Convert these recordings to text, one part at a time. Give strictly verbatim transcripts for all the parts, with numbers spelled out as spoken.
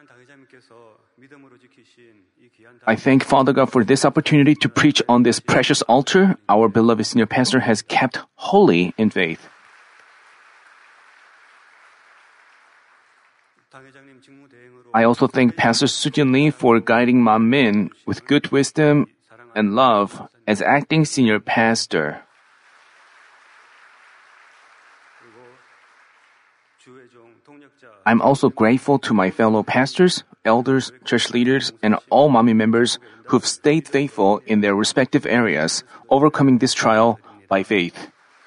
I thank Father God for this opportunity to preach on this precious altar our beloved senior pastor has kept holy in faith. I also thank Pastor Sujin Lee for guiding Mom Min with good wisdom and love as acting senior pastor. I'm also grateful to my fellow pastors, elders, church leaders, and all Mommy members who've stayed faithful in their respective areas, overcoming this trial by faith.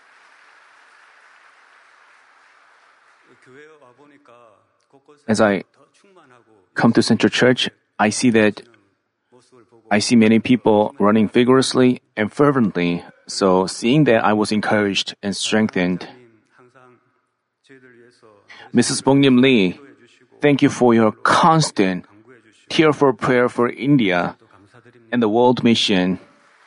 As I come to Central Church, I see that I see many people running vigorously and fervently, so seeing that I was encouraged and strengthened. Missus Bongnim Lee, thank you for your constant, tearful prayer for India and the world mission.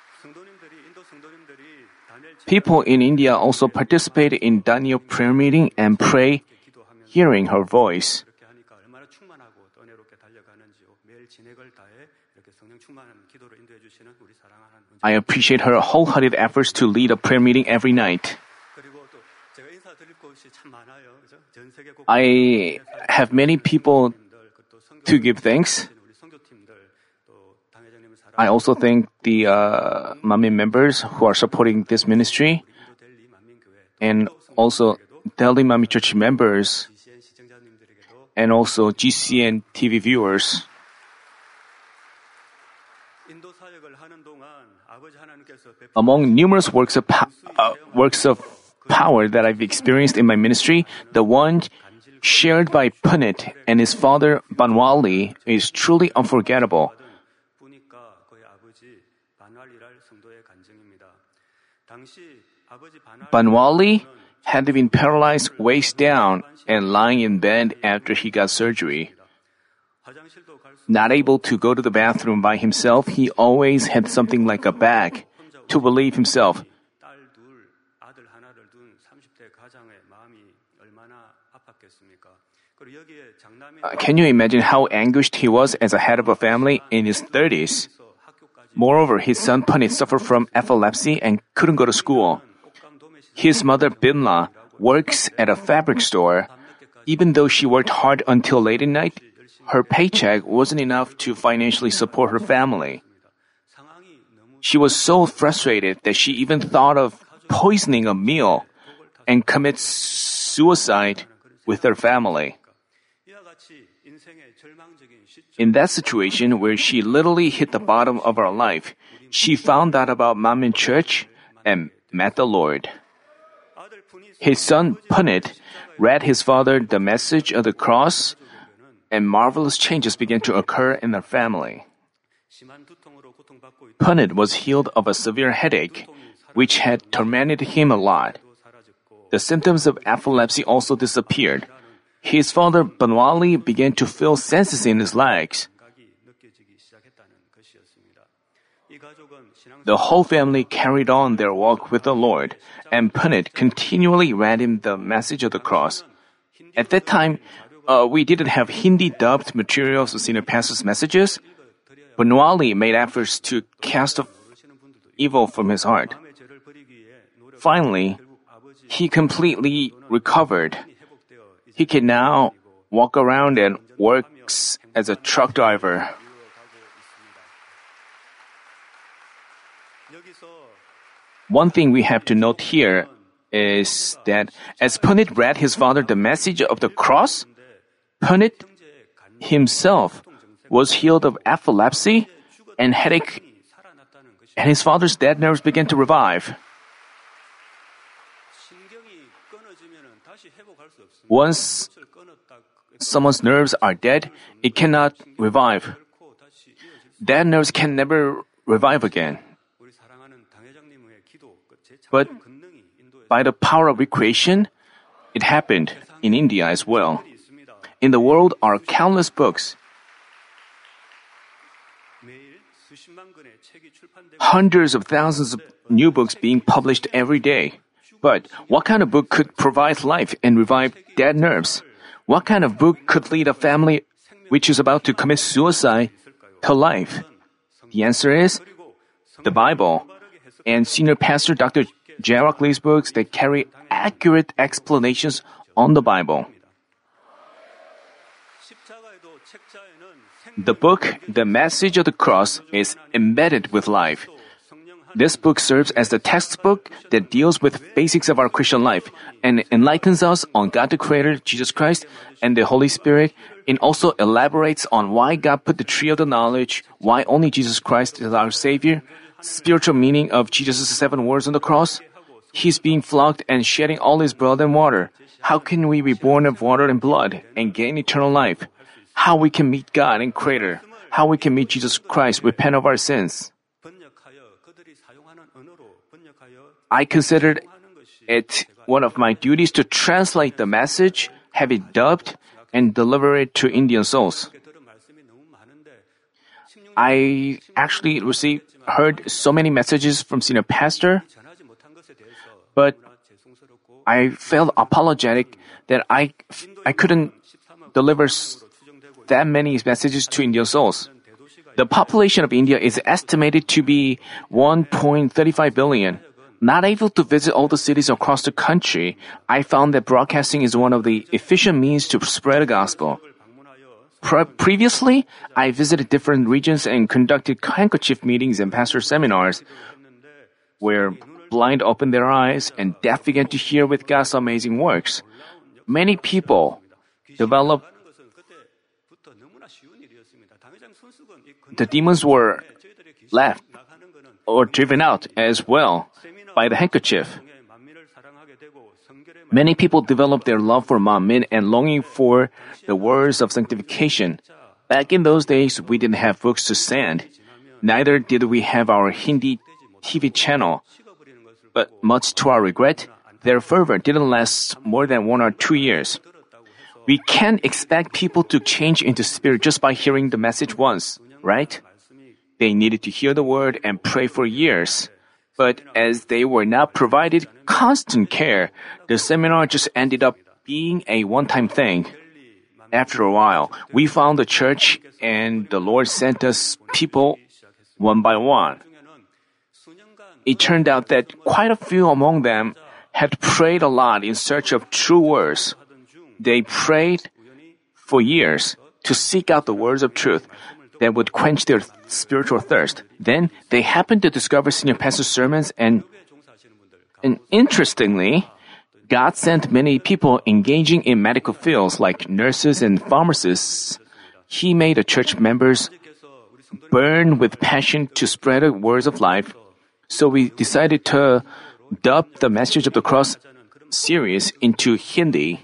People in India also participate in Daniel prayer meeting and pray, hearing her voice. I appreciate her wholehearted efforts to lead a prayer meeting every night. I have many people to give thanks. I also thank the uh, Manmin members who are supporting this ministry, and also Delhi Manmin Church members, and also G C N T V viewers. Among numerous works of po- uh, works of power that I've experienced in my ministry, the one shared by Punit and his father Banwali is truly unforgettable. Banwali had been paralyzed waist down and lying in bed after he got surgery. Not able to go to the bathroom by himself, he always had something like a bag to relieve himself. Uh, can you imagine how anguished he was as a head of a family in his thirties? Moreover, his son Punit suffered from epilepsy and couldn't go to school. His mother Binla works at a fabric store. Even though she worked hard until late at night, her paycheck wasn't enough to financially support her family. She was so frustrated that she even thought of poisoning a meal and commit suicide with her family. In that situation where she literally hit the bottom of her life, she found out about Manmin Church and met the Lord. His son Punit read his father the message of the cross, and marvelous changes began to occur in their family. Punit was healed of a severe headache, which had tormented him a lot. The symptoms of epilepsy also disappeared. His father Banwali began to feel senses in his legs. The whole family carried on their walk with the Lord, and Punit continually read him the message of the cross. At that time, uh, we didn't have Hindi dubbed materials of senior pastors' messages. Banwali made efforts to cast off evil from his heart. Finally, he completely recovered. He can now walk around and works as a truck driver. One thing we have to note here is that as Punit read his father the message of the cross, Punit himself was healed of epilepsy and headache, and his father's dead nerves began to revive. Once someone's nerves are dead, it cannot revive. Dead nerves can never revive again. But by the power of recreation, it happened in India as well. In the world are countless books. Hundreds of thousands of new books being published every day. But what kind of book could provide life and revive dead nerves? What kind of book could lead a family which is about to commit suicide, her life? The answer is the Bible and senior pastor Doctor J. Rocklee's books that carry accurate explanations on the Bible. The book, The Message of the Cross, is embedded with life. This book serves as the textbook that deals with basics of our Christian life and enlightens us on God the Creator, Jesus Christ, and the Holy Spirit. It also elaborates on why God put the tree of the knowledge, why only Jesus Christ is our Savior, spiritual meaning of Jesus' seven words on the cross. He's being flogged and shedding all his blood and water. How can we be born of water and blood and gain eternal life? How we can meet God and Creator? How we can meet Jesus Christ, repent of our sins? I considered it one of my duties to translate the message, have it dubbed, and deliver it to Indian souls. I actually received, heard so many messages from senior pastor, but I felt apologetic that I, I couldn't deliver that many messages to Indian souls. The population of India is estimated to be one point three five billion. Not able to visit all the cities across the country, I found that broadcasting is one of the efficient means to spread the gospel. Pre- previously, I visited different regions and conducted handkerchief meetings and pastor seminars where blind opened their eyes and deaf began to hear with God's amazing works. Many people developed. The demons were left or driven out as well by the handkerchief. Many people developed their love for Manmin and longing for the words of sanctification. Back in those days, we didn't have books to send. Neither did we have our Hindi T V channel. But much to our regret, their fervor didn't last more than one or two years. We can't expect people to change into spirit just by hearing the message once, right? They needed to hear the word and pray for years. But as they were not provided constant care, the seminar just ended up being a one-time thing. After a while, we found the church and the Lord sent us people one by one. It turned out that quite a few among them had prayed a lot in search of true words. They prayed for years to seek out the words of truth that would quench their spiritual thirst. Then they happened to discover senior pastor's sermons and, and interestingly, God sent many people engaging in medical fields like nurses and pharmacists. He made the church members burn with passion to spread the words of life. So we decided to dub the Message of the Cross series into Hindi.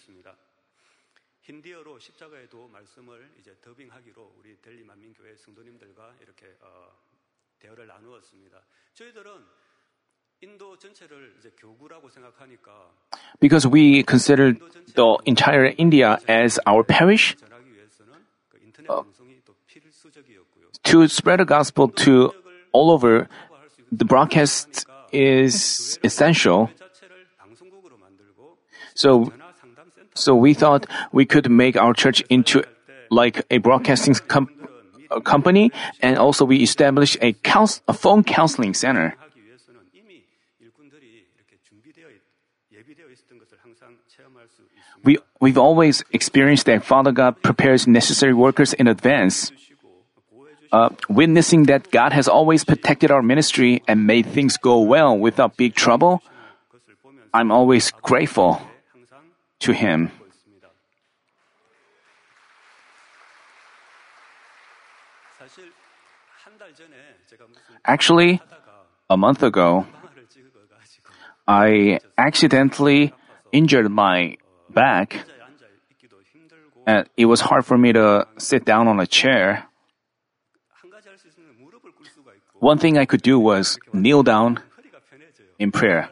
Because we consider the entire India as our parish, uh, to spread the gospel to all over, the broadcast is essential. So, so we thought we could make our church into like a broadcasting com- a company, and also we established a, counsel- a phone counseling center. We, we've always experienced that Father God prepares necessary workers in advance. Uh, witnessing that God has always protected our ministry and made things go well without big trouble, I'm always grateful to Him. Actually, a month ago, I accidentally injured my back, and it was hard for me to sit down on a chair. One thing I could do was kneel down in prayer.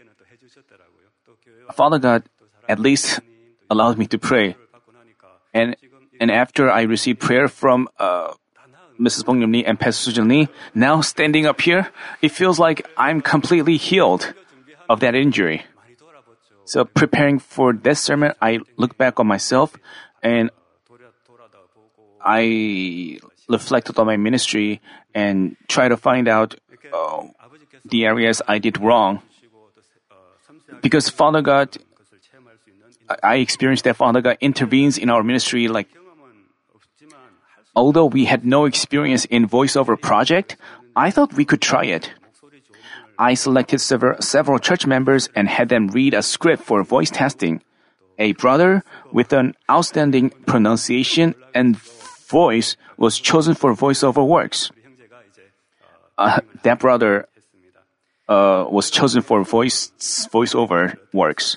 Father God at least allowed me to pray. And and after I received prayer from uh, Missus Bong Yum Lee and Pastor Sujin Lee, now standing up here, it feels like I'm completely healed of that injury. So preparing for this sermon, I look back on myself and I reflected on my ministry and try to find out uh, the areas I did wrong. Because Father God, I experienced that Father God intervenes in our ministry. Like, although we had no experience in voiceover project, I thought we could try it. I selected several, several church members and had them read a script for voice testing. A brother with an outstanding pronunciation and voice was chosen for voiceover works. Uh, that brother uh, was chosen for voice voiceover works.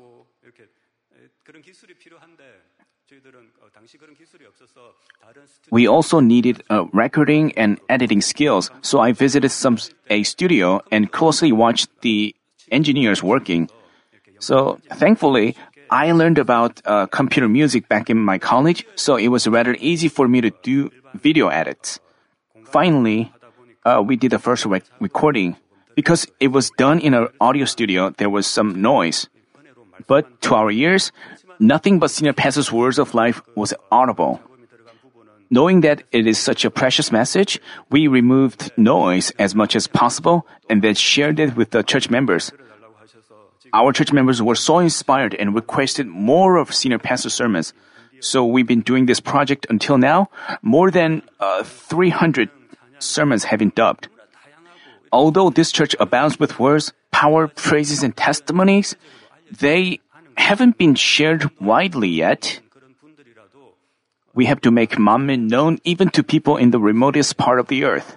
We also needed uh, recording and editing skills, so I visited some a studio and closely watched the engineers working. So thankfully, I learned about uh, computer music back in my college, so it was rather easy for me to do video edits. Finally, uh, we did the first rec- recording. Because it was done in an audio studio, there was some noise. But to our ears, nothing but Senior Pastor's words of life was audible. Knowing that it is such a precious message, we removed noise as much as possible and then shared it with the church members. Our church members were so inspired and requested more of Senior Pastor's sermons. So we've been doing this project until now. More than uh, three hundred sermons have been dubbed. Although this church abounds with words, power, praises, and testimonies, they haven't been shared widely yet. We have to make Manmin known even to people in the remotest part of the earth.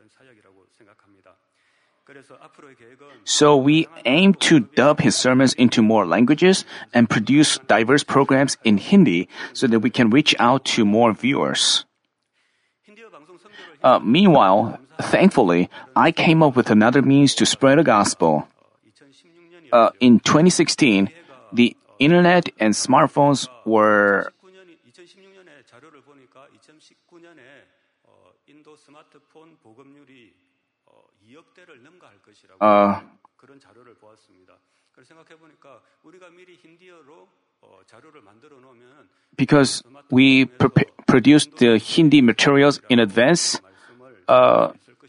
So we aim to dub his sermons into more languages and produce diverse programs in Hindi so that we can reach out to more viewers. Uh, meanwhile, thankfully, I came up with another means to spread the gospel. Uh, in twenty sixteen, the internet and smartphones were uh, because we pre- produced the Hindi materials in advance. Uh,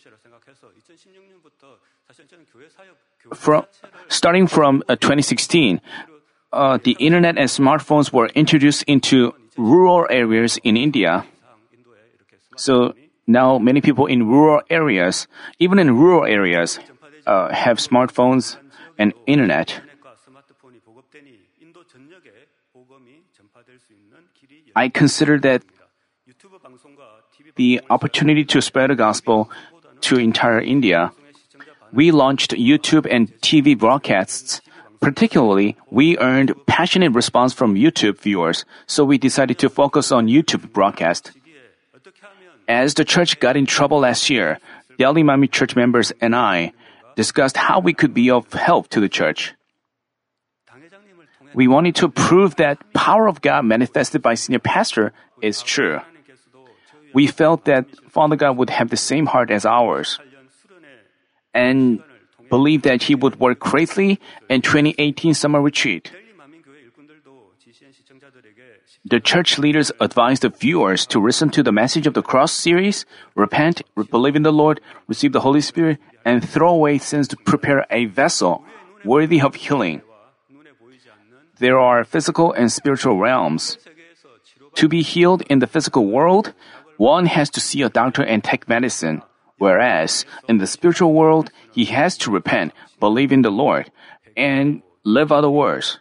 from starting from uh, twenty sixteen, uh, the internet and smartphones were introduced into rural areas in India. So now many people in rural areas, even in rural areas, uh, have smartphones and internet. I consider that the opportunity to spread the gospel to entire India. We launched YouTube and T V broadcasts. Particularly, we earned passionate response from YouTube viewers, so we decided to focus on YouTube broadcast. As the church got in trouble last year, Delhi Mami church members and I discussed how we could be of help to the church. We wanted to prove that power of God manifested by Senior Pastor is true. We felt that Father God would have the same heart as ours and believed that He would work greatly in twenty eighteen summer retreat. The church leaders advised the viewers to listen to the Message of the Cross series, repent, believe in the Lord, receive the Holy Spirit, and throw away sins to prepare a vessel worthy of healing. There are physical and spiritual realms. To be healed in the physical world, one has to see a doctor and take medicine, whereas in the spiritual world, he has to repent, believe in the Lord, and live other words.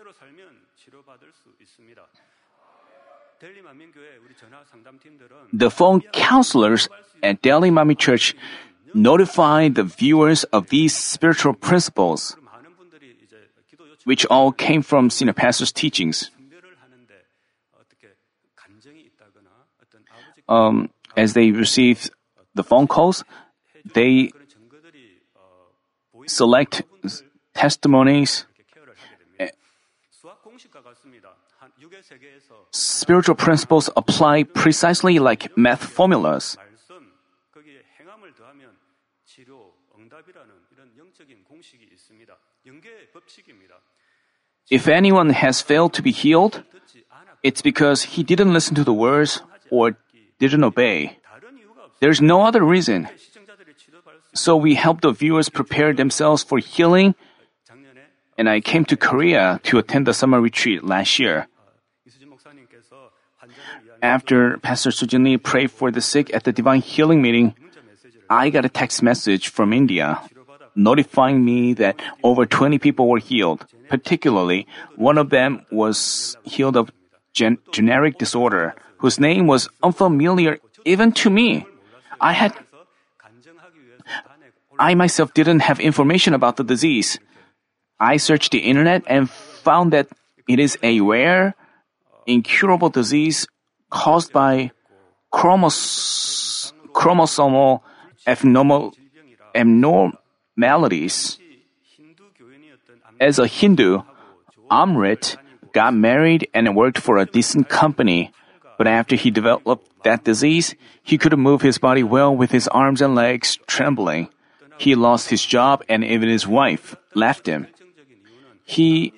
The phone counselors at Delhi Mami Church notify the viewers of these spiritual principles, which all came from Senior Pastor's teachings. Um, as they receive the phone calls, they select testimonies. Spiritual principles apply precisely like math formulas. If anyone has failed to be healed, it's because he didn't listen to the words or didn't obey. There's no other reason. So we helped the viewers prepare themselves for healing, and I came to Korea to attend the summer retreat last year. After Pastor Sujin Lee prayed for the sick at the Divine Healing meeting, I got a text message from India notifying me that over twenty people were healed. Particularly, one of them was healed of gen- generic disorder, whose name was unfamiliar even to me. I had I myself didn't have information about the disease. I searched the internet and found that it is a rare, incurable disease caused by chromos- chromosomal abnormal- abnormalities. As a Hindu, Amrit got married and worked for a decent company. But after he developed that disease, he couldn't move his body well with his arms and legs trembling. He lost his job and even his wife left him. He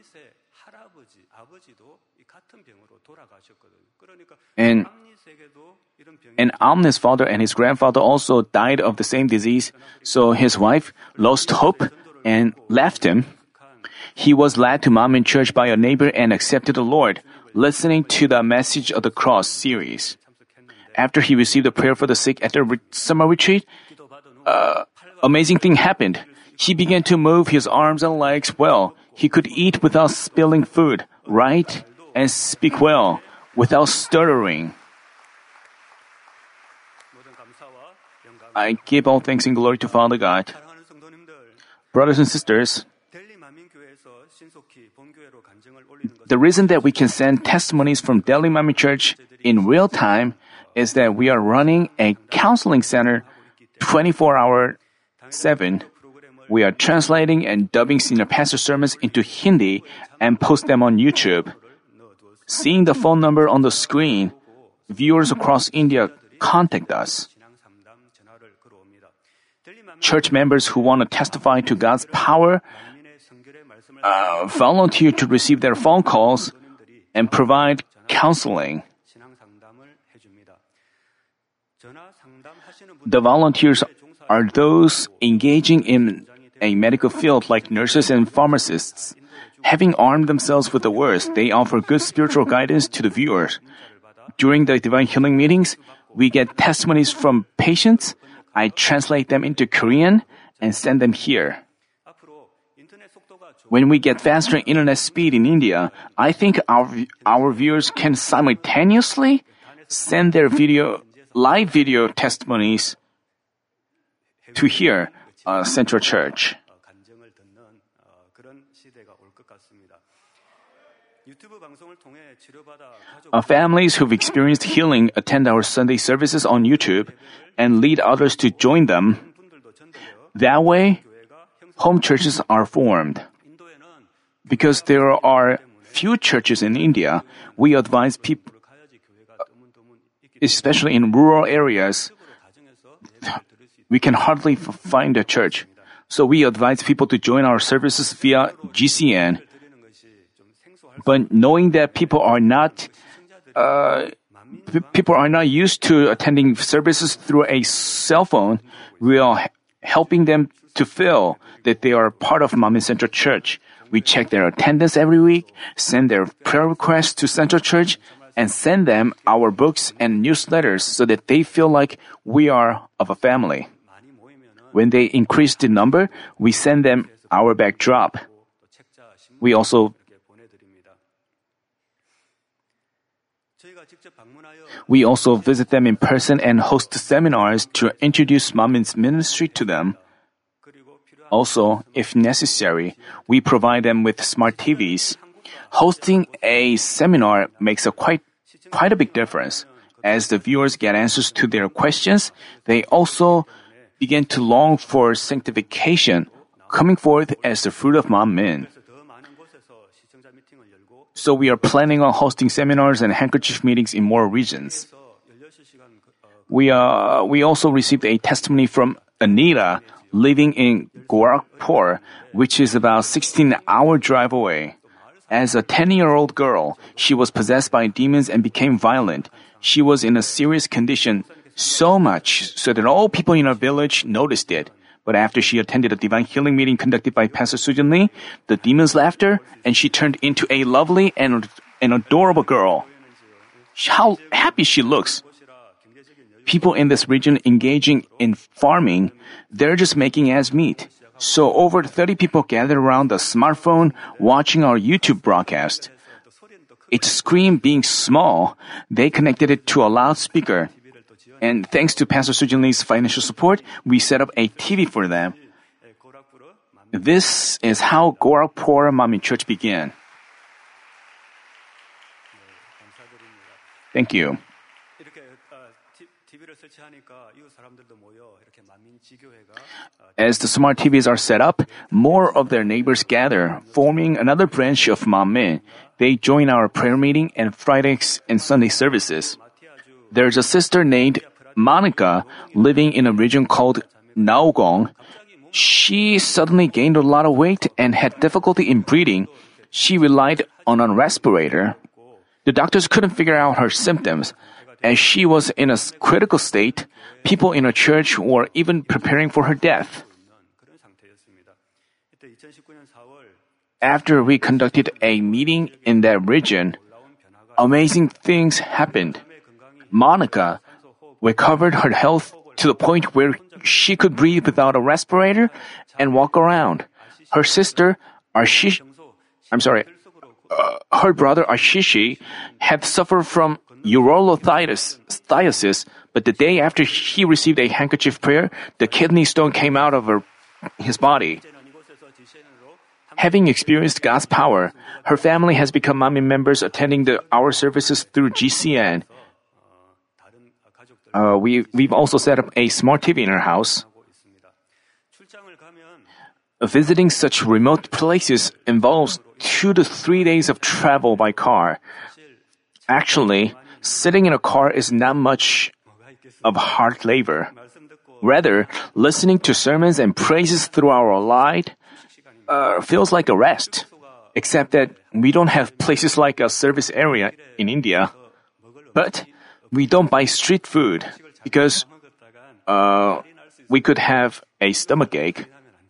and and Amnit's father and his grandfather also died of the same disease, so his wife lost hope and left him. He was led to Manmin Church by a neighbor and accepted the Lord, listening to the Message of the Cross series. After he received a prayer for the sick at the re- summer retreat, uh, amazing thing happened. He began to move his arms and legs well. He could eat without spilling food, write, and speak well, without stuttering. I give all thanks and glory to Father God. Brothers and sisters, the reason that we can send testimonies from Delhi Manmin Church in real time is that we are running a counseling center twenty-four hour seven. We are translating and dubbing senior pastor sermons into Hindi and post them on YouTube. Seeing the phone number on the screen, viewers across India contact us. Church members who want to testify to God's power uh, volunteer to receive their phone calls and provide counseling. The volunteers are those engaging in a medical field like nurses and pharmacists. Having armed themselves with the words, they offer good spiritual guidance to the viewers. During the Divine Healing meetings, we get testimonies from patients. I translate them into Korean and send them here. When we get faster internet speed in India, I think our our viewers can simultaneously send their video live video testimonies to here, uh, Central Church. Uh, families who've experienced healing attend our Sunday services on YouTube and lead others to join them. That way, home churches are formed. Because there are few churches in India, we advise people, especially in rural areas, we can hardly f- find a church. So we advise people to join our services via G C N. But knowing that people are not uh, p- people are not used to attending services through a cell phone, we are h- helping them to feel that they are part of Manmin Central Church. We check their attendance every week, send their prayer requests to Central Church, and send them our books and newsletters so that they feel like we are of a family. When they increase the number, we send them our backdrop. We also We also visit them in person and host seminars to introduce Manmin's ministry to them. Also, if necessary, we provide them with smart T Vs. Hosting a seminar makes a quite quite a big difference. As the viewers get answers to their questions, they also begin to long for sanctification, coming forth as the fruit of Manmin. So we are planning on hosting seminars and handkerchief meetings in more regions. We uh, we also received a testimony from Anita, living in Gorakhpur, which is about sixteen hour drive away. As a ten-year-old girl, she was possessed by demons and became violent. She was in a serious condition, so much so that all people in our village noticed it. But after she attended a divine healing meeting conducted by Pastor Sujin Lee, the demons left her and she turned into a lovely and an adorable girl. How happy she looks. People in this region engaging in farming, they're just making ends meet. So over thirty people gathered around the smartphone watching our YouTube broadcast. Its screen being small, they connected it to a loudspeaker. And thanks to Pastor Sujin Lee's financial support, we set up a T V for them. This is how Gorakhpur Manmin Church began. Thank you. As the smart T Vs are set up, more of their neighbors gather, forming another branch of Manmin. They join our prayer meeting and Fridays and Sunday services. There's a sister named Monica living in a region called Naogong. She suddenly gained a lot of weight and had difficulty in breathing. She relied on a respirator. The doctors couldn't figure out her symptoms. As she was in a critical state, people in her church were even preparing for her death. After we conducted a meeting in that region, amazing things happened. Monica recovered her health to the point where she could breathe without a respirator and walk around. Her sister, Ashish, I'm sorry, uh, her brother Ashishi had suffered from urolithiasis, but the day after he received a handkerchief prayer, the kidney stone came out of her, his body. Having experienced God's power, her family has become Manmin members attending the, our services through G C N. Uh, we, we've also set up a smart T V in our house. Visiting such remote places involves two to three days of travel by car. Actually, sitting in a car is not much of hard labor. Rather, listening to sermons and praises through our light uh, feels like a rest. Except that we don't have places like a service area in India. But we don't buy street food because uh, we could have a stomachache.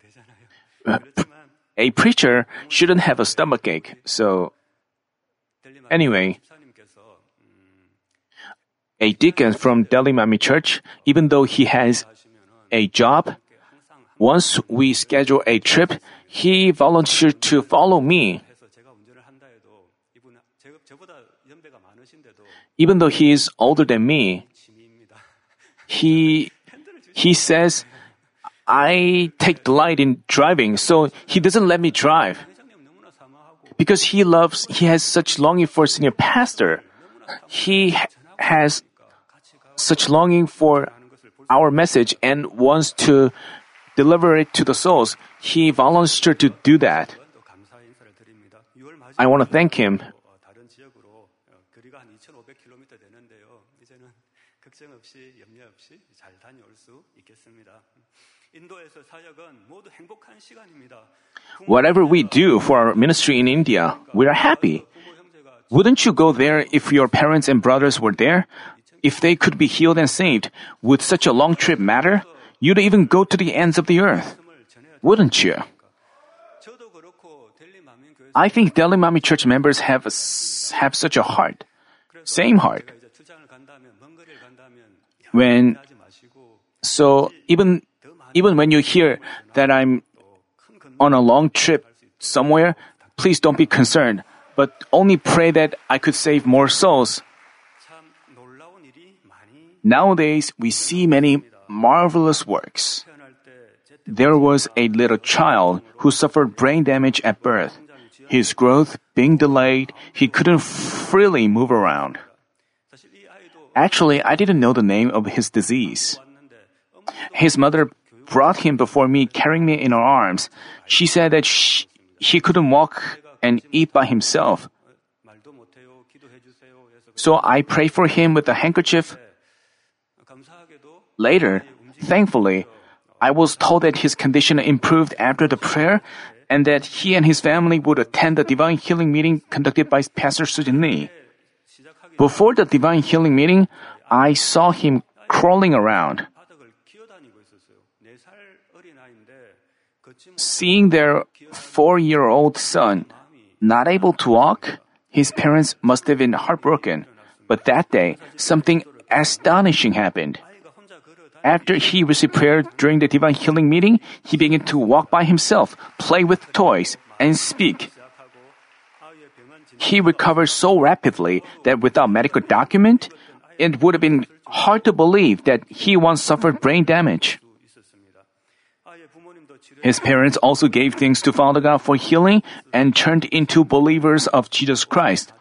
A preacher shouldn't have a stomachache. So, anyway, a deacon from Delhi Manmin Church, even though he has a job, once we schedule a trip, he volunteered to follow me. Even though he is older than me, he, he says, I take delight in driving, so he doesn't let me drive. Because he loves, he has such longing for senior pastor. He has such longing for our message and wants to deliver it to the souls. He volunteered to do that. I want to thank him. Whatever we do for our ministry in India, we are happy. Wouldn't you go there if your parents and brothers were there? If they could be healed and saved, would such a long trip matter? You'd even go to the ends of the earth. Wouldn't you? I think Delhi Manmin Church members have, a, have such a heart. Same heart. When, so even, even when you hear that I'm on a long trip somewhere, please don't be concerned, but only pray that I could save more souls. Nowadays, we see many marvelous works. There was a little child who suffered brain damage at birth. His growth being delayed, he couldn't freely move around. Actually, I didn't know the name of his disease. His mother brought him before me, carrying me in her arms. She said that she, he couldn't walk and eat by himself. So I prayed for him with a handkerchief. Later, thankfully, I was told that his condition improved after the prayer and that he and his family would attend the divine healing meeting conducted by Pastor Sujin Lee. Before the divine healing meeting, I saw him crawling around. Seeing their four-year-old son not able to walk, his parents must have been heartbroken. But that day, something astonishing happened. After he received prayer during the divine healing meeting, he began to walk by himself, play with toys, and speak. He recovered so rapidly that without medical document, it would have been hard to believe that he once suffered brain damage. His parents also gave thanks to Father God for healing and turned into believers of Jesus Christ.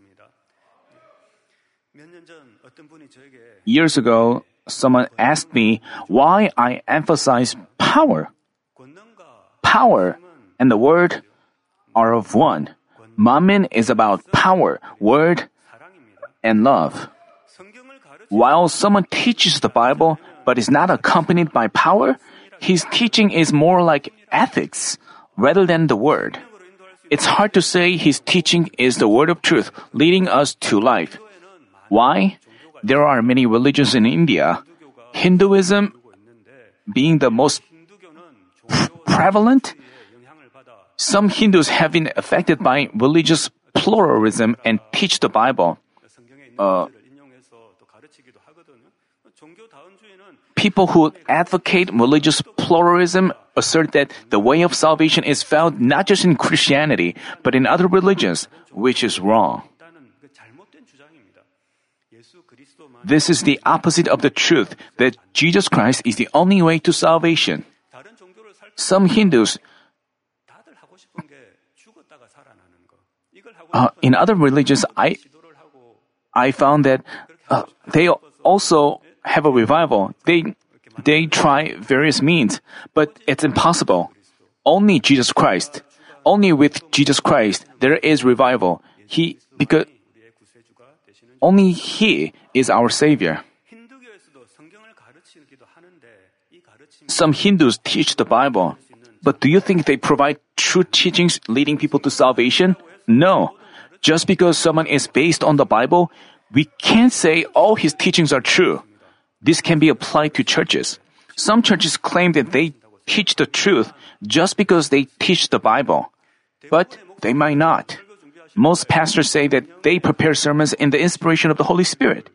Years ago, someone asked me why I emphasize power. Power and the word are of one. Manmin is about power, word, and love. While someone teaches the Bible but is not accompanied by power, his teaching is more like ethics rather than the word. It's hard to say his teaching is the word of truth leading us to life. Why? There are many religions in India. Hinduism being the most prevalent. Some Hindus have been affected by religious pluralism and teach the Bible. Uh, people who advocate religious pluralism assert that the way of salvation is found not just in Christianity, but in other religions, which is wrong. This is the opposite of the truth that Jesus Christ is the only way to salvation. Some Hindus, uh, in other religions, I, I found that uh, they also have a revival. They, they try various means, but it's impossible. Only Jesus Christ, only with Jesus Christ, there is revival. He, because only He is our Savior. Some Hindus teach the Bible, but do you think they provide true teachings leading people to salvation? No. Just because someone is based on the Bible, we can't say all his teachings are true. This can be applied to churches. Some churches claim that they teach the truth just because they teach the Bible, but they might not. Most pastors say that they prepare sermons in the inspiration of the Holy Spirit.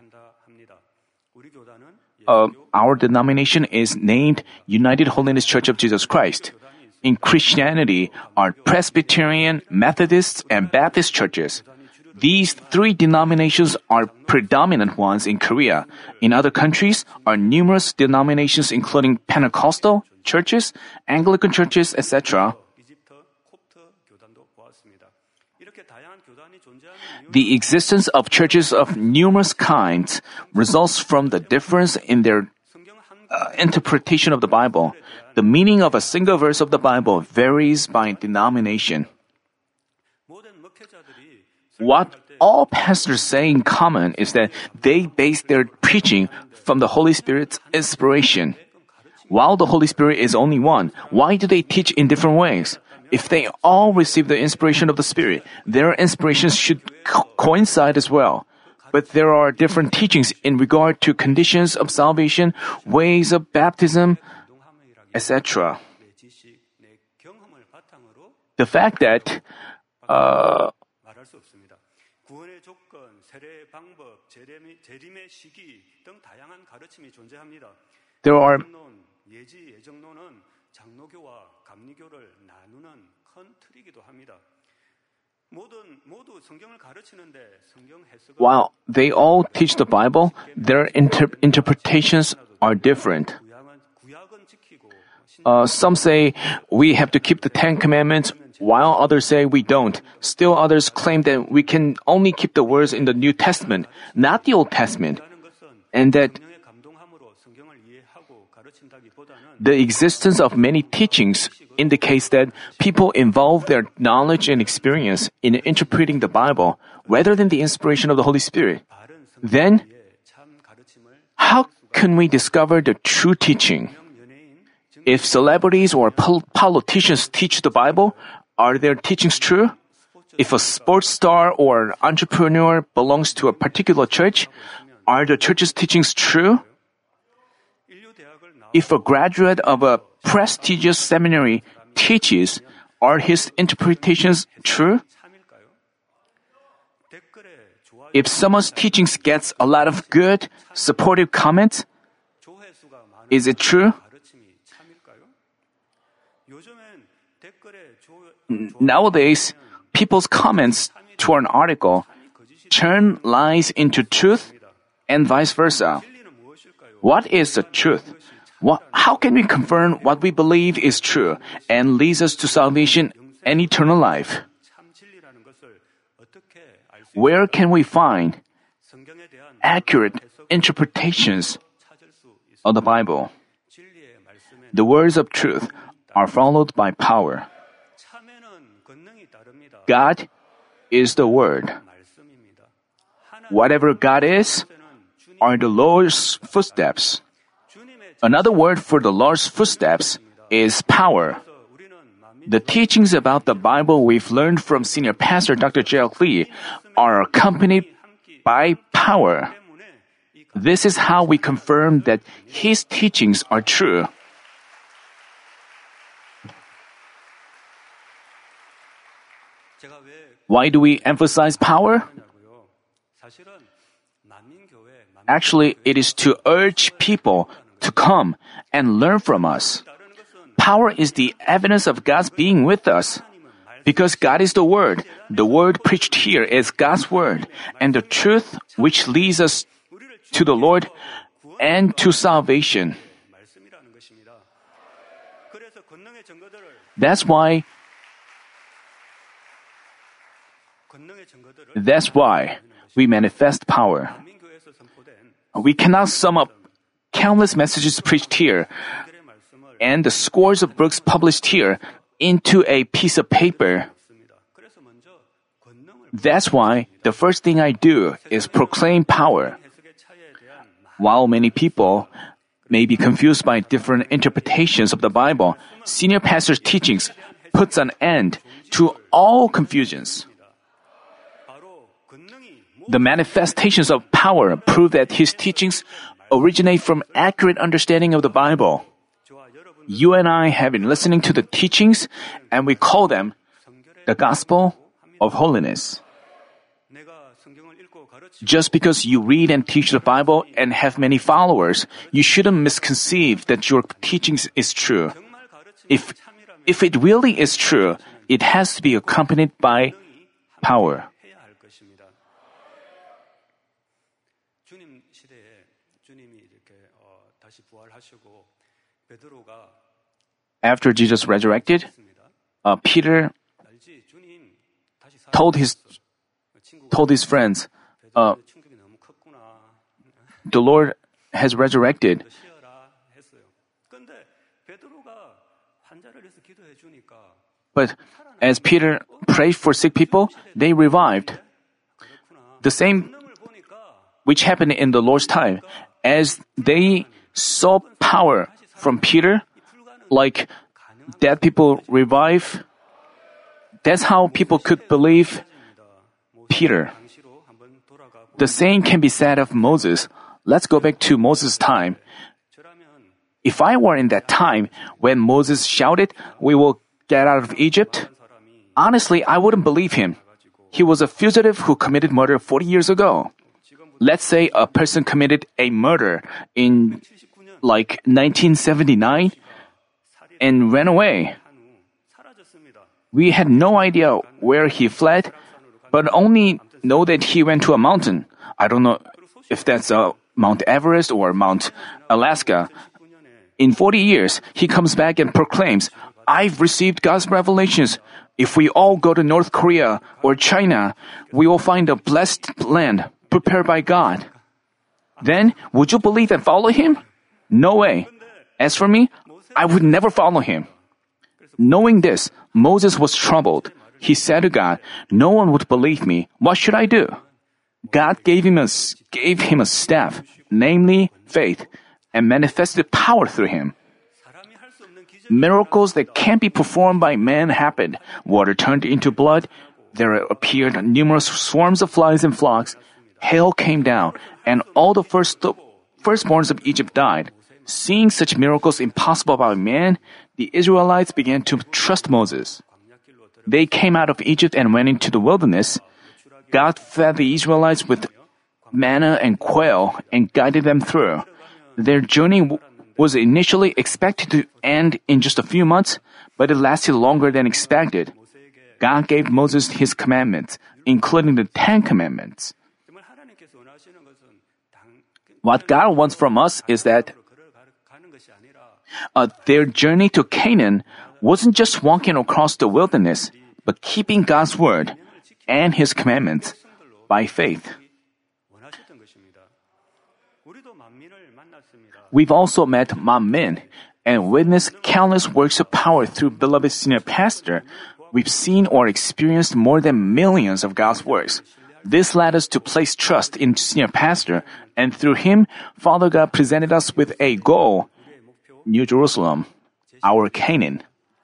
Uh, our denomination is named United Holiness Church of Jesus Christ. In Christianity are Presbyterian, Methodists, and Baptist churches. These three denominations are predominant ones in Korea. In other countries are numerous denominations including Pentecostal churches, Anglican churches, et cetera. The existence of churches of numerous kinds results from the difference in their uh, interpretation of the Bible. The meaning of a single verse of the Bible varies by denomination. What all pastors say in common is that they base their preaching from the Holy Spirit's inspiration. While the Holy Spirit is only one, why do they teach in different ways? If they all receive the inspiration of the Spirit, their inspirations should co- coincide as well. But there are different teachings in regard to conditions of salvation, ways of baptism, et cetera. The fact that uh, there are while they all teach the Bible, their inter- interpretations are different. Uh, some say we have to keep the Ten Commandments, while others say we don't. Still others claim that we can only keep the words in the New Testament, not the Old Testament, and that the existence of many teachings indicates that people involve their knowledge and experience in interpreting the Bible rather than the inspiration of the Holy Spirit. Then, how can we discover the true teaching? If celebrities or pol- politicians teach the Bible, are their teachings true? If a sports star or entrepreneur belongs to a particular church, are the church's teachings true? If a graduate of a prestigious seminary teaches, are his interpretations true? If someone's teachings gets a lot of good, supportive comments, is it true? Nowadays, people's comments to an article turn lies into truth and vice versa. What is the truth? What, how can we confirm what we believe is true and leads us to salvation and eternal life? Where can we find accurate interpretations of the Bible? The words of truth are followed by power. God is the Word. Whatever God is, are the Lord's footsteps. Another word for the Lord's footsteps is power. The teachings about the Bible we've learned from Senior Pastor Doctor Gerald Lee are accompanied by power. This is how we confirm that his teachings are true. Why do we emphasize power? Actually, it is to urge people to come and learn from us. Power is the evidence of God's being with us. Because God is the Word, the Word preached here is God's Word, and the truth which leads us to the Lord and to salvation. That's why That's why we manifest power. We cannot sum up countless messages preached here and the scores of books published here into a piece of paper. That's why the first thing I do is proclaim power. While many people may be confused by different interpretations of the Bible, Senior Pastor's teachings puts an end to all confusions. The manifestations of power prove that his teachings originate from accurate understanding of the Bible. You and I have been listening to the teachings, and we call them the Gospel of Holiness. Just because you read and teach the Bible and have many followers, you shouldn't misconceive that your teachings is true. If, if it really is true, it has to be accompanied by power. After Jesus resurrected, uh, Peter told his told his friends, uh, "The Lord has resurrected." But as Peter prayed for sick people, they revived. The same which happened in the Lord's time, as they saw power from Peter, like dead people revive. That's how people could believe Peter. The same can be said of Moses. Let's go back to Moses' time. If I were in that time when Moses shouted, "We will get out of Egypt," honestly, I wouldn't believe him. He was a fugitive who committed murder forty years ago. Let's say a person committed a murder in like nineteen seventy-nine and ran away. We had no idea where he fled, but only know that he went to a mountain. I don't know if that's uh, Mount Everest or Mount Alaska. In forty years, he comes back and proclaims, "I've received God's revelations. If we all go to North Korea or China, we will find a blessed land prepared by God." Then, would you believe and follow him? No way. As for me, I would never follow him. Knowing this, Moses was troubled. He said to God, "No one would believe me. What should I do?" God gave him a, gave him a staff, namely faith, and manifested power through him. Miracles that can't be performed by man happened. Water turned into blood, There appeared numerous swarms of flies and frogs. Hail came down, and all the first firstborns of Egypt died. Seeing such miracles impossible by man, the Israelites began to trust Moses. They came out of Egypt and went into the wilderness. God fed the Israelites with manna and quail and guided them through. Their journey w- was initially expected to end in just a few months, but it lasted longer than expected. God gave Moses his commandments, including the Ten Commandments. What God wants from us is that uh, their journey to Canaan wasn't just walking across the wilderness, but keeping God's word and his commandments by faith. We've also met Manmin and witnessed countless works of power through beloved senior pastor. We've seen or experienced more than millions of God's works. This led us to place trust in senior pastor, and through him, Father God presented us with a goal, New Jerusalem, our Canaan.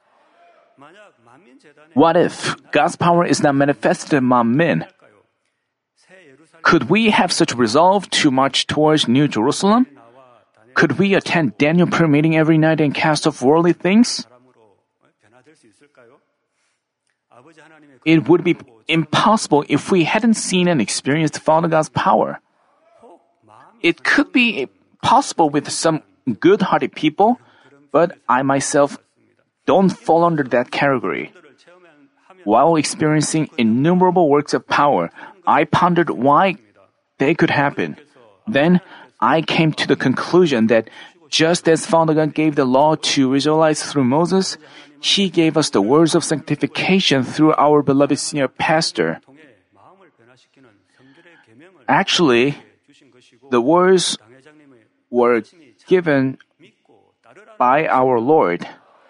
What if God's power is not manifested in Manmin? Could we have such resolve to march towards New Jerusalem? Could we attend Daniel prayer meeting every night and cast off worldly things? It would be impossible if we hadn't seen and experienced Father God's power. It could be possible with some good-hearted people, but I myself don't fall under that category. While experiencing innumerable works of power, I pondered why they could happen. Then, I came to the conclusion that just as Father God gave the law to Israelites through Moses, He gave us the words of sanctification through our beloved senior pastor. Actually, the words were given by our Lord.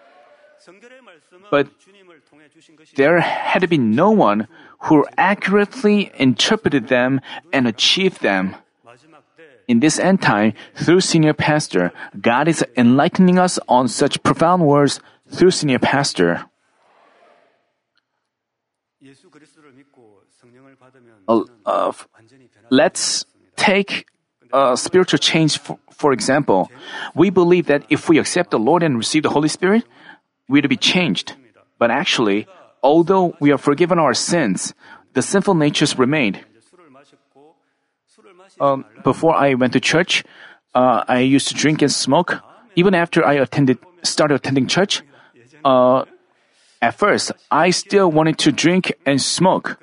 But there had been no one who accurately interpreted them and achieved them. In this end time, through senior pastor, God is enlightening us on such profound words through senior pastor. Uh, uh, let's take a spiritual change for, for example. We believe that if we accept the Lord and receive the Holy Spirit, we'll be changed. But actually, although we are forgiven our sins, the sinful natures remained. Um, before I went to church, uh, I used to drink and smoke. Even after I attended, started attending church, uh, at first I still wanted to drink and smoke,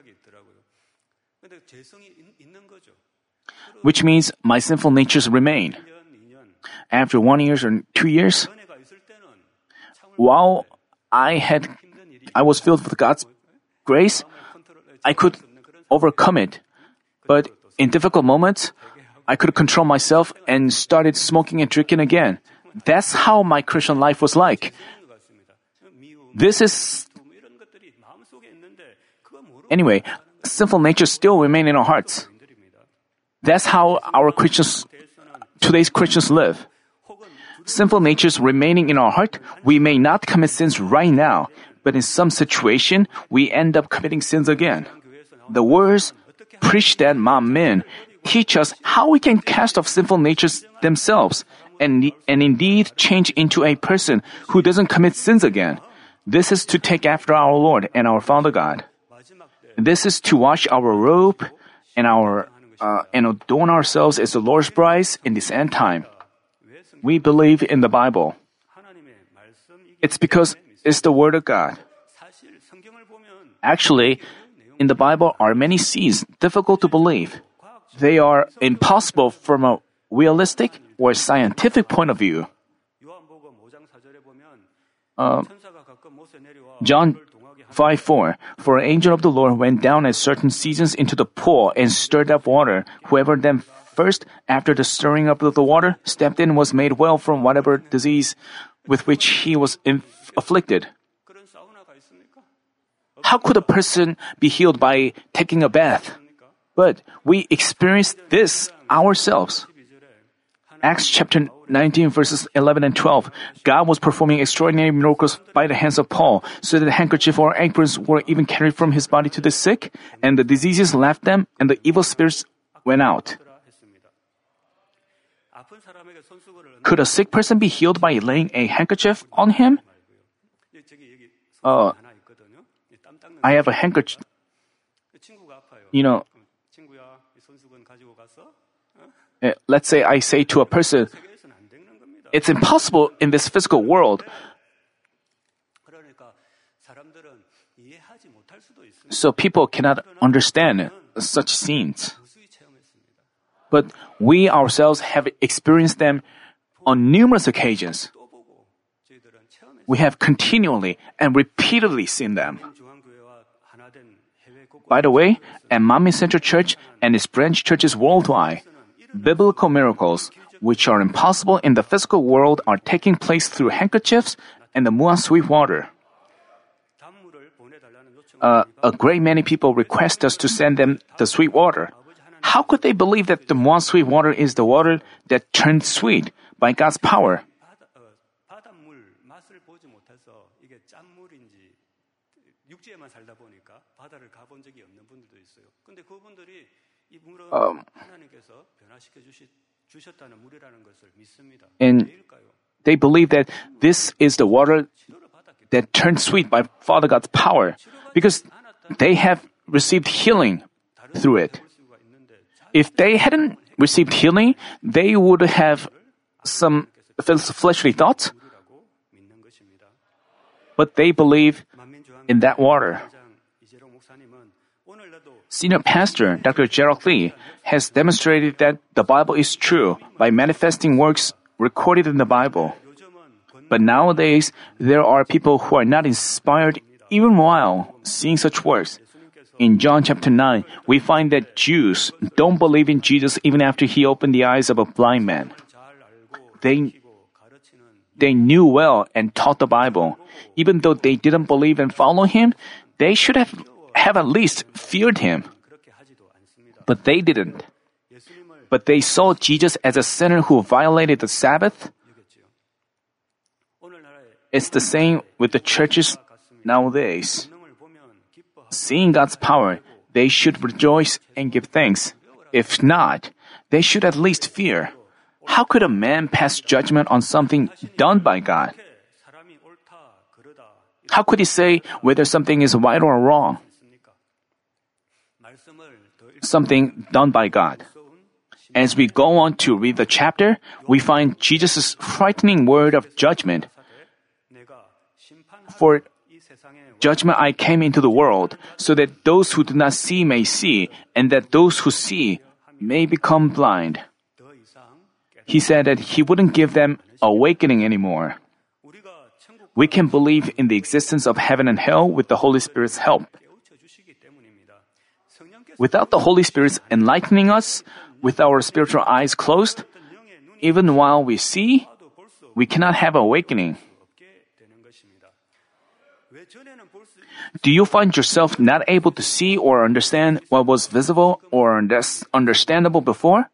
which means my sinful natures remain. After one year or two years, while I had, I was filled with God's grace, I could overcome it. But in difficult moments, I could control myself and started smoking and drinking again. That's how my Christian life was like. This is... Anyway, sinful natures still remain in our hearts. That's how our Christians, today's Christians live. Sinful natures remaining in our heart, we may not commit sins right now, but in some situation, we end up committing sins again. The words preached at Manmin teach us how we can cast off sinful natures themselves and, and indeed change into a person who doesn't commit sins again. This is to take after our Lord and our Father God. This is to wash our robe and our uh, and adorn ourselves as the Lord's brides in this end time. We believe in the Bible. It's because it's the Word of God. Actually, in the Bible are many seeds difficult to believe. They are impossible from a realistic or scientific point of view. Uh, John five four, For an angel of the Lord went down at certain seasons into the pool and stirred up water. Whoever then first, after the stirring up of the water, stepped in was made well from whatever disease with which he was inf- afflicted. How could a person be healed by taking a bath? But we experienced this ourselves. Acts chapter nineteen verses eleven and twelve, God was performing extraordinary miracles by the hands of Paul, so that handkerchief or aprons were even carried from his body to the sick, and the diseases left them, and the evil spirits went out. Could a sick person be healed by laying a handkerchief on him? Uh, I have a handkerchief. You know, uh, let's say I say to a person, it's impossible in this physical world. So people cannot understand such scenes. But we ourselves have experienced them on numerous occasions. We have continually and repeatedly seen them. By the way, at Manmin Central Church and its branch churches worldwide, biblical miracles, which are impossible in the physical world, are taking place through handkerchiefs and the Muan sweet water. Uh, a great many people request us to send them the sweet water. How could they believe that the Muan sweet water is the water that turned sweet by God's power? Um, and they believe that this is the water that turned sweet by Father God's power, because they have received healing through it. If they hadn't received healing, they would have some fleshly thoughts, but they believe in that water. Senior pastor Doctor Gerald Lee has demonstrated that the Bible is true by manifesting works recorded in the Bible. But nowadays, there are people who are not inspired even while seeing such works. In John chapter nine, we find that Jews don't believe in Jesus even after he opened the eyes of a blind man. They, they knew well and taught the Bible. Even though they didn't believe and follow him, they should have, have at least feared him. But they didn't. But they saw Jesus as a sinner who violated the Sabbath. It's the same with the churches nowadays. Seeing God's power, they should rejoice and give thanks. If not, they should at least fear. How could a man pass judgment on something done by God? How could he say whether something is right or wrong? Something done by God. As we go on to read the chapter, we find Jesus' frightening word of judgment. For judgment I came into the world, so that those who do not see may see, and that those who see may become blind. He said that he wouldn't give them awakening anymore. We can believe in the existence of heaven and hell with the Holy Spirit's help. Without the Holy Spirit enlightening us, with our spiritual eyes closed, even while we see, we cannot have awakening. Do you find yourself not able to see or understand what was visible or understandable before?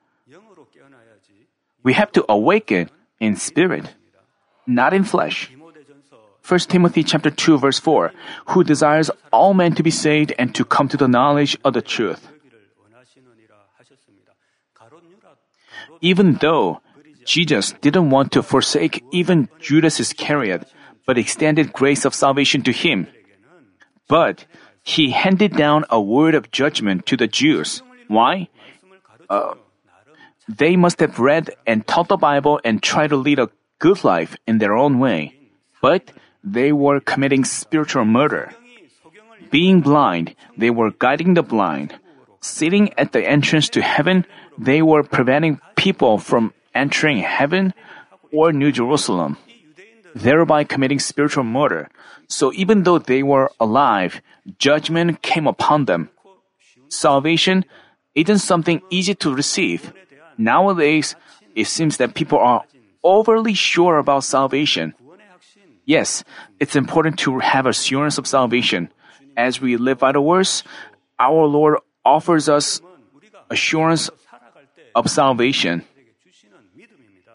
We have to awaken in spirit, not in flesh. First Timothy chapter two verse four, who desires all men to be saved and to come to the knowledge of the truth. Even though Jesus didn't want to forsake even Judas Iscariot, but extended grace of salvation to him, but he handed down a word of judgment to the Jews. Why? Uh, they must have read and taught the Bible and tried to lead a good life in their own way, but they were committing spiritual murder. Being blind, they were guiding the blind. Sitting at the entrance to heaven, they were preventing people from entering heaven or New Jerusalem, thereby committing spiritual murder. So even though they were alive, judgment came upon them. Salvation isn't something easy to receive. Nowadays, it seems that people are overly sure about salvation. Yes, it's important to have assurance of salvation. As we live by the words, our Lord offers us assurance of salvation.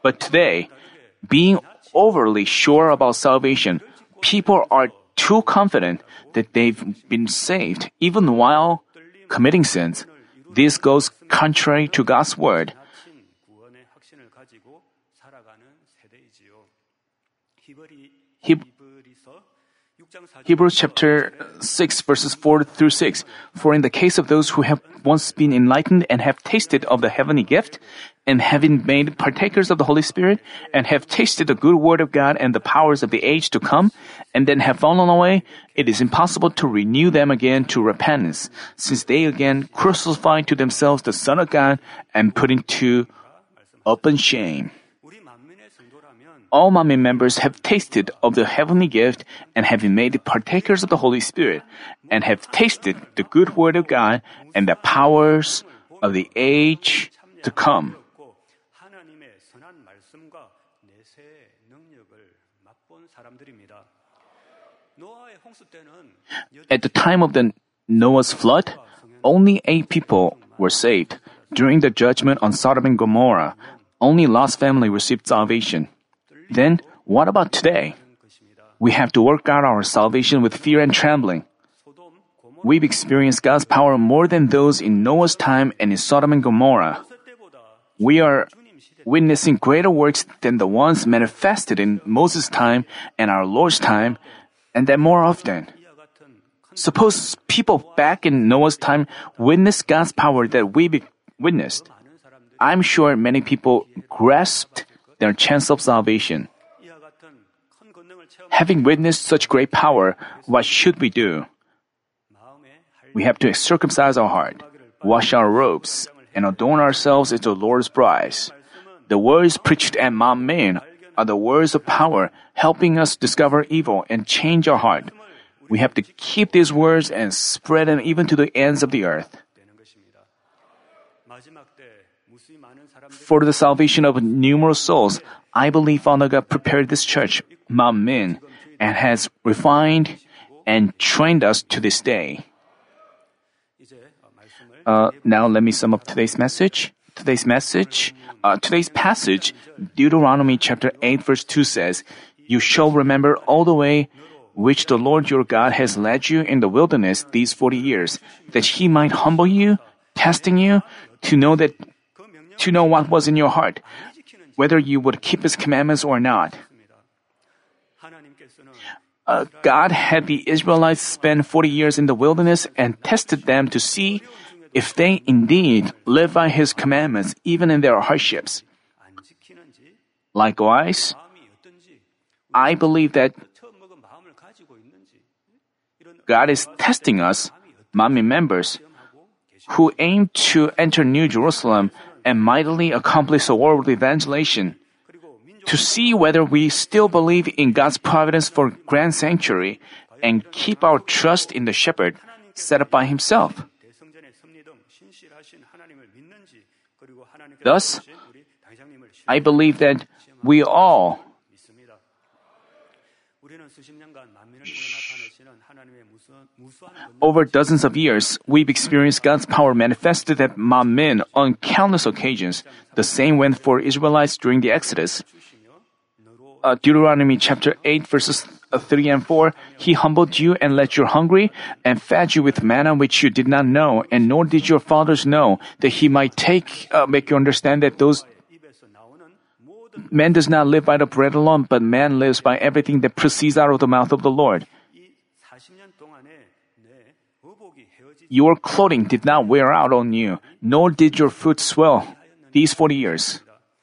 But today, being overly sure about salvation, people are too confident that they've been saved even while committing sins. This goes contrary to God's word. He- Hebrews chapter six verses four through six. For in the case of those who have once been enlightened and have tasted of the heavenly gift, and having made partakers of the Holy Spirit, and have tasted the good word of God and the powers of the age to come, and then have fallen away, it is impossible to renew them again to repentance, since they again crucified to themselves the Son of God and put into open shame. All Manmin members have tasted of the heavenly gift and have been made partakers of the Holy Spirit, and have tasted the good word of God and the powers of the age to come. At the time of the Noah's flood, only eight people were saved. During the judgment on Sodom and Gomorrah, only Lot's family received salvation. Then, what about today? We have to work out our salvation with fear and trembling. We've experienced God's power more than those in Noah's time and in Sodom and Gomorrah. We are witnessing greater works than the ones manifested in Moses' time and our Lord's time, and that more often. Suppose people back in Noah's time witnessed God's power that we witnessed. I'm sure many people grasped their chance of salvation. Having witnessed such great power, what should we do? We have to circumcise our heart, wash our robes, and adorn ourselves as the Lord's brides. The words preached at Manmin are the words of power, helping us discover evil and change our heart. We have to keep these words and spread them even to the ends of the earth. For the salvation of numerous souls, I believe Father God prepared this church, Manmin, and has refined and trained us to this day. Uh, now let me sum up today's message. Today's message, uh, today's passage, Deuteronomy chapter eight verse two says, "You shall remember all the way which the Lord your God has led you in the wilderness these forty years, that He might humble you, testing you, to know that to know what was in your heart, whether you would keep His commandments or not." Uh, God had the Israelites spend forty years in the wilderness and tested them to see if they indeed live by His commandments even in their hardships. Likewise, I believe that God is testing us, Manmin members, who aim to enter New Jerusalem and mightily accomplish a world evangelization, to see whether we still believe in God's providence for grand sanctuary and keep our trust in the shepherd set up by Himself. Thus, I believe that we all over dozens of years, we've experienced God's power manifested at Manmin on countless occasions. The same went for Israelites during the Exodus. Uh, Deuteronomy chapter eight verses three and four, He humbled you and let you hungry, and fed you with manna which you did not know, and nor did your fathers know, that He might take uh, make you understand that those man does not live by the bread alone, but man lives by everything that proceeds out of the mouth of the Lord. Your clothing did not wear out on you, nor did your foot swell these forty years.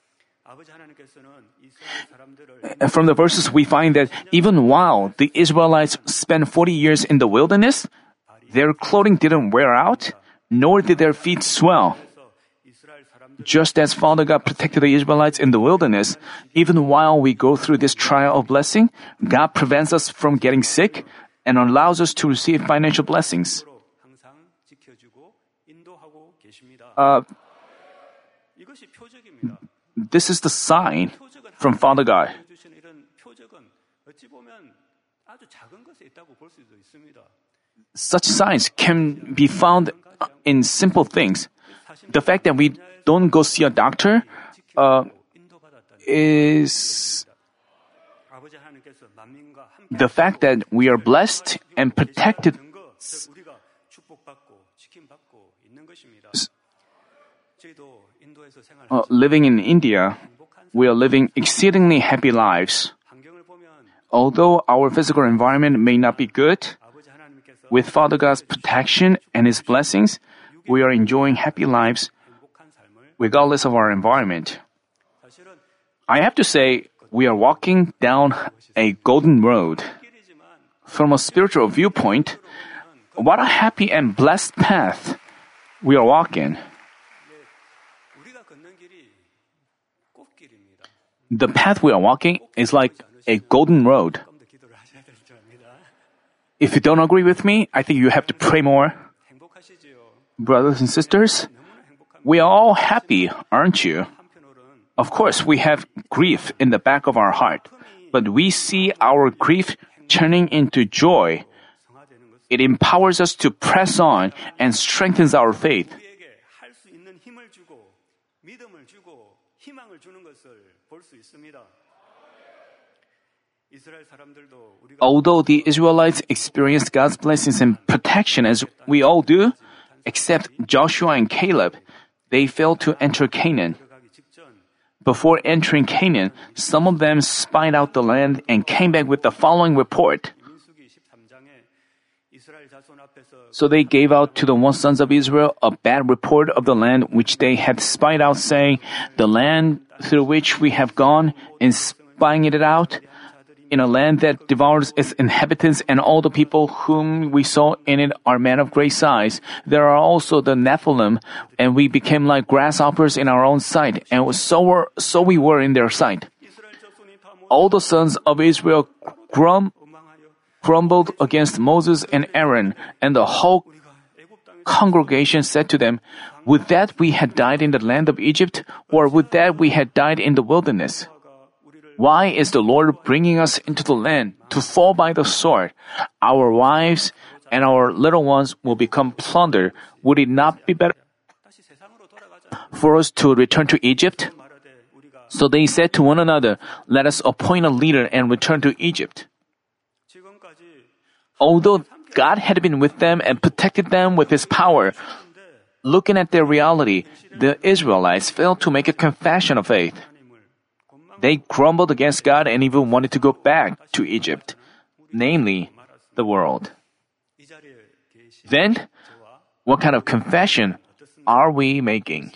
From the verses, we find that even while the Israelites spent forty years in the wilderness, their clothing didn't wear out, nor did their feet swell. Just as Father God protected the Israelites in the wilderness, even while we go through this trial of blessing, God prevents us from getting sick and allows us to receive financial blessings. Uh, this is the sign from Father God. Such signs can be found in simple things. The fact that we don't go see a doctor, uh, is the fact that we are blessed and protected. Uh, living in India, we are living exceedingly happy lives. Although our physical environment may not be good, with Father God's protection and His blessings, we are enjoying happy lives regardless of our environment. I have to say, we are walking down a golden road. From a spiritual viewpoint, what a happy and blessed path we are walking. The path we are walking is like a golden road. If you don't agree with me, I think you have to pray more. Brothers and sisters, we are all happy, aren't you? Of course, we have grief in the back of our heart, but we see our grief turning into joy. It empowers us to press on and strengthens our faith. Although the Israelites experienced God's blessings and protection as we all do, except Joshua and Caleb, they failed to enter Canaan. Before entering Canaan, some of them spied out the land and came back with the following report. So they gave out to the one sons of Israel a bad report of the land which they had spied out, saying, "The land through which we have gone in spying it out, in a land that devours its inhabitants, and all the people whom we saw in it are men of great size. There are also the Nephilim, and we became like grasshoppers in our own sight, and so were so we were in their sight." All the sons of Israel grum, grumbled against Moses and Aaron, and the whole congregation said to them, "Would that we had died in the land of Egypt, or would that we had died in the wilderness? Why is the Lord bringing us into the land to fall by the sword? Our wives and our little ones will become plunder. Would it not be better for us to return to Egypt?" So they said to one another, "Let us appoint a leader and return to Egypt." Although God had been with them and protected them with His power, looking at their reality, the Israelites failed to make a confession of faith. They grumbled against God and even wanted to go back to Egypt, namely, the world. Then, what kind of confession are we making?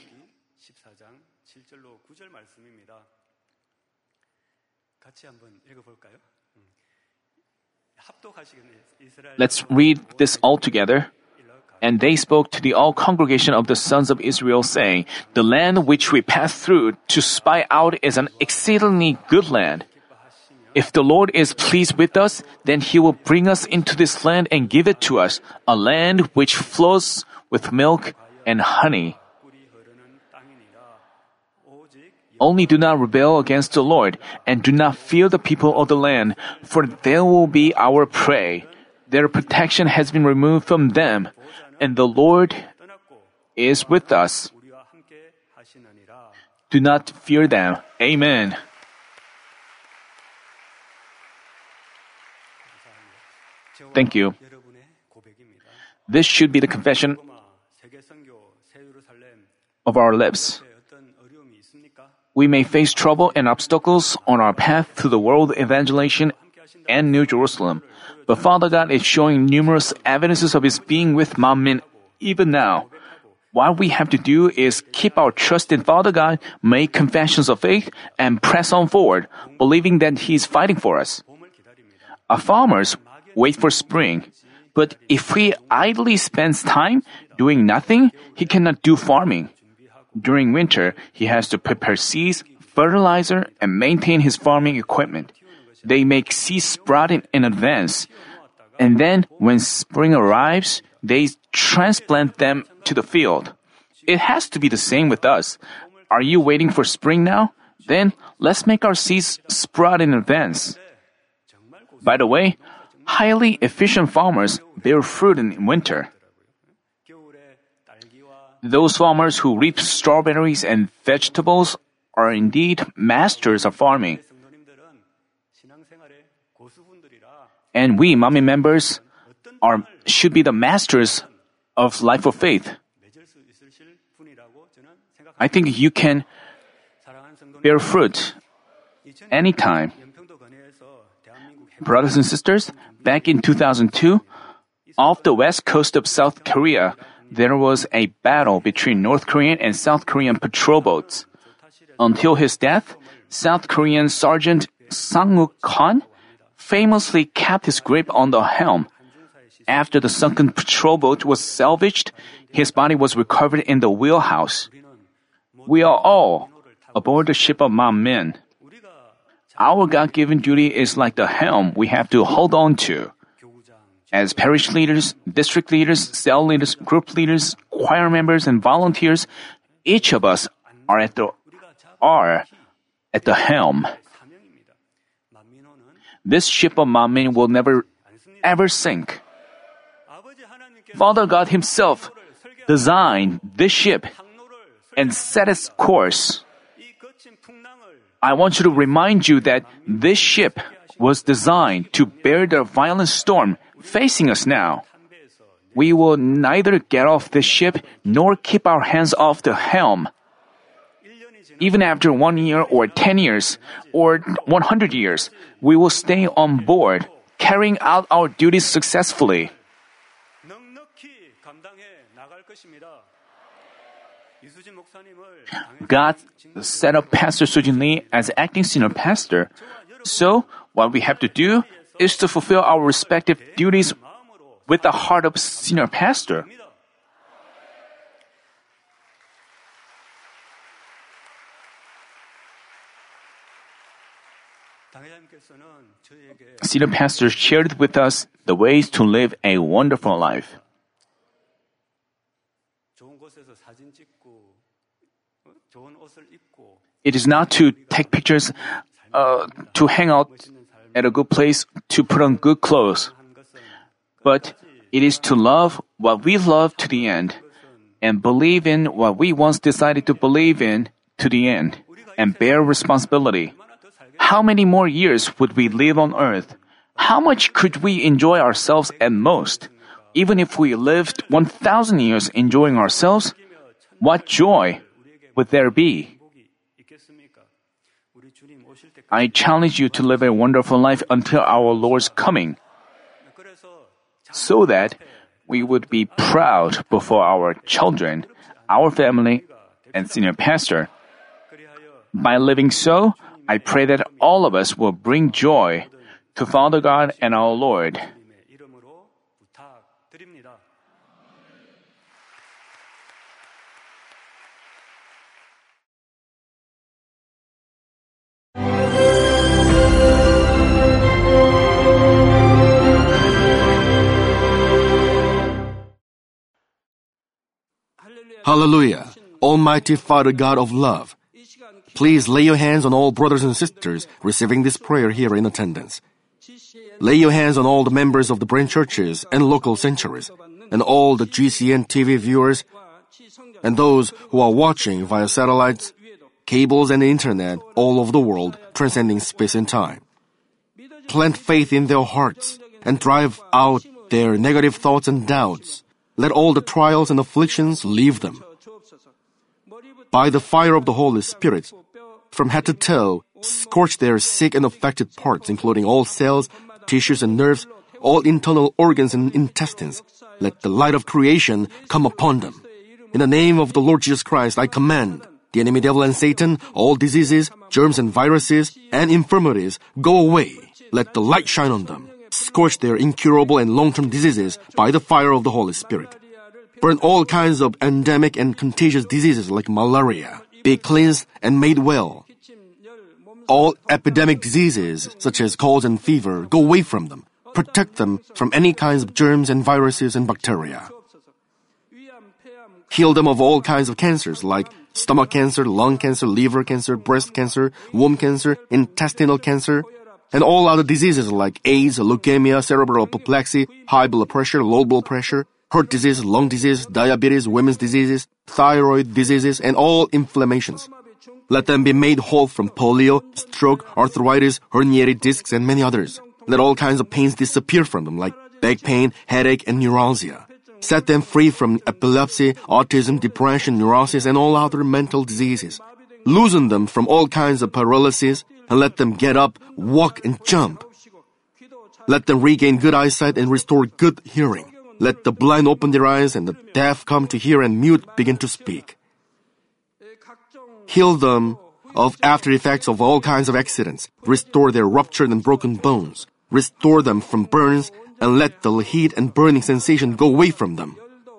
Let's read this all together. And they spoke to the all congregation of the sons of Israel, saying, "The land which we passed through to spy out is an exceedingly good land. If the Lord is pleased with us, then He will bring us into this land and give it to us, a land which flows with milk and honey. Only do not rebel against the Lord, and do not fear the people of the land, for they will be our prey. Their protection has been removed from them, and the Lord is with us. Do not fear them." Amen. Thank you. This should be the confession of our lips. We may face trouble and obstacles on our path to the world evangelization and New Jerusalem, but Father God is showing numerous evidences of His being with Manmin even now. What we have to do is keep our trust in Father God, make confessions of faith, and press on forward, believing that He is fighting for us. Our farmers wait for spring, but if he idly spends time doing nothing, he cannot do farming. During winter, he has to prepare seeds, fertilizer, and maintain his farming equipment. They make seeds sprouting in advance. And then, when spring arrives, they transplant them to the field. It has to be the same with us. Are you waiting for spring now? Then, let's make our seeds sprout in advance. By the way, highly efficient farmers bear fruit in winter. Those farmers who reap strawberries and vegetables are indeed masters of farming. And we, Manmin members, are, should be the masters of life of faith. I think you can bear fruit anytime. Brothers and sisters, back in two thousand two, off the west coast of South Korea, there was a battle between North Korean and South Korean patrol boats. Until his death, South Korean Sergeant Sang-uk Han famously kept his grip on the helm. After the sunken patrol boat was salvaged, his body was recovered in the wheelhouse. We are all aboard the ship of Manmin. Our God-given duty is like the helm we have to hold on to. As parish leaders, district leaders, cell leaders, group leaders, choir members, and volunteers, each of us are at the are at the helm. This ship of Manmin will never ever sink. Father God Himself designed this ship and set its course. I want you to remind you that this ship was designed to bear the violent storm facing us now. We will neither get off this ship nor keep our hands off the helm. Even after one year or ten years or one hundred years, we will stay on board, carrying out our duties successfully. God set up Pastor Sujin Lee as acting senior pastor. So, what we have to do is to fulfill our respective duties with the heart of senior pastor. Senior pastor shared with us the ways to live a wonderful life. It is not to take pictures, uh, to hang out at a good place, to put on good clothes. But it is to love what we love to the end, and believe in what we once decided to believe in to the end, and bear responsibility. How many more years would we live on earth? How much could we enjoy ourselves at most? Even if we lived one thousand years enjoying ourselves, what joy would there be? I challenge you to live a wonderful life until our Lord's coming, so that we would be proud before our children, our family, and senior pastor. By living so, I pray that all of us will bring joy to Father God and our Lord. Hallelujah! Almighty Father God of love, please lay your hands on all brothers and sisters receiving this prayer here in attendance. Lay your hands on all the members of the branch churches and local sanctuaries, and all the G C N T V viewers, and those who are watching via satellites, cables, and internet all over the world, transcending space and time. Plant faith in their hearts and drive out their negative thoughts and doubts. Let all the trials and afflictions leave them. By the fire of the Holy Spirit, from head to toe, scorch their sick and affected parts, including all cells, tissues and nerves, all internal organs and intestines. Let the light of creation come upon them. In the name of the Lord Jesus Christ, I command the enemy devil and Satan, all diseases, germs and viruses, and infirmities, go away. Let the light shine on them. Scorch their incurable and long-term diseases by the fire of the Holy Spirit. Burn all kinds of endemic and contagious diseases like malaria. Be cleansed and made well. All epidemic diseases, such as colds and fever, go away from them. Protect them from any kinds of germs and viruses and bacteria. Heal them of all kinds of cancers like stomach cancer, lung cancer, liver cancer, breast cancer, womb cancer, intestinal cancer, and all other diseases like AIDS, leukemia, cerebral apoplexy, high blood pressure, low blood pressure, heart disease, lung disease, diabetes, women's diseases, thyroid diseases, and all inflammations. Let them be made whole from polio, stroke, arthritis, herniated discs, and many others. Let all kinds of pains disappear from them, like back pain, headache, and neuralgia. Set them free from epilepsy, autism, depression, neurosis, and all other mental diseases. Loosen them from all kinds of paralysis, and let them get up, walk, and jump. Let them regain good eyesight and restore good hearing. Let the blind open their eyes and the deaf come to hear and mute begin to speak. Heal them of after effects of all kinds of accidents. Restore their ruptured and broken bones. Restore them from burns and let the heat and burning sensation go away from them.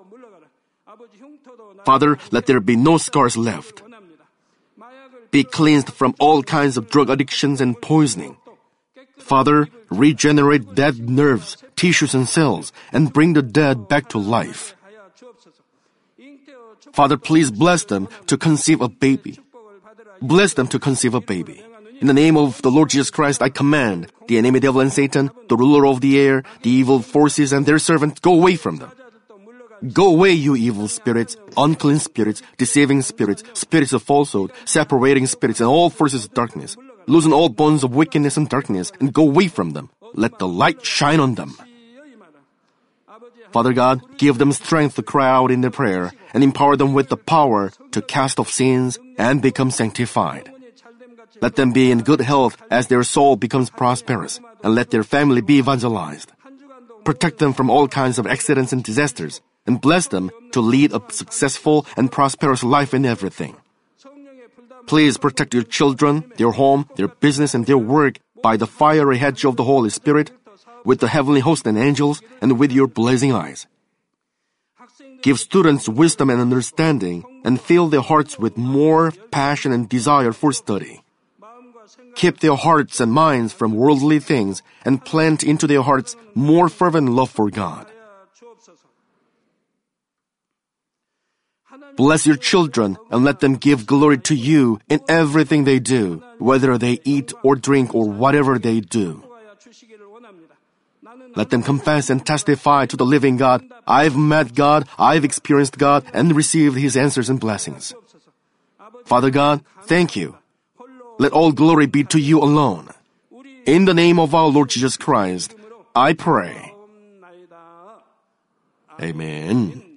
Father, let there be no scars left. Be cleansed from all kinds of drug addictions and poisoning. Father, regenerate dead nerves, tissues, and cells, and bring the dead back to life. Father, please bless them to conceive a baby. Bless them to conceive a baby. In the name of the Lord Jesus Christ, I command the enemy devil and Satan, the ruler of the air, the evil forces, and their servants, go away from them. Go away, you evil spirits, unclean spirits, deceiving spirits, spirits of falsehood, separating spirits, and all forces of darkness. Loosen all bonds of wickedness and darkness, and go away from them. Let the light shine on them. Father God, give them strength to cry out in their prayer, and empower them with the power to cast off sins and become sanctified. Let them be in good health as their soul becomes prosperous, and let their family be evangelized. Protect them from all kinds of accidents and disasters, and bless them to lead a successful and prosperous life in everything. Please protect your children, their home, their business, and their work by the fiery hedge of the Holy Spirit, with the heavenly host and angels, and with your blazing eyes. Give students wisdom and understanding, and fill their hearts with more passion and desire for study. Keep their hearts and minds from worldly things, and plant into their hearts more fervent love for God. Bless your children and let them give glory to you in everything they do, whether they eat or drink or whatever they do. Let them confess and testify to the living God, I've met God, I've experienced God, and received His answers and blessings. Father God, thank you. Let all glory be to you alone. In the name of our Lord Jesus Christ, I pray. Amen.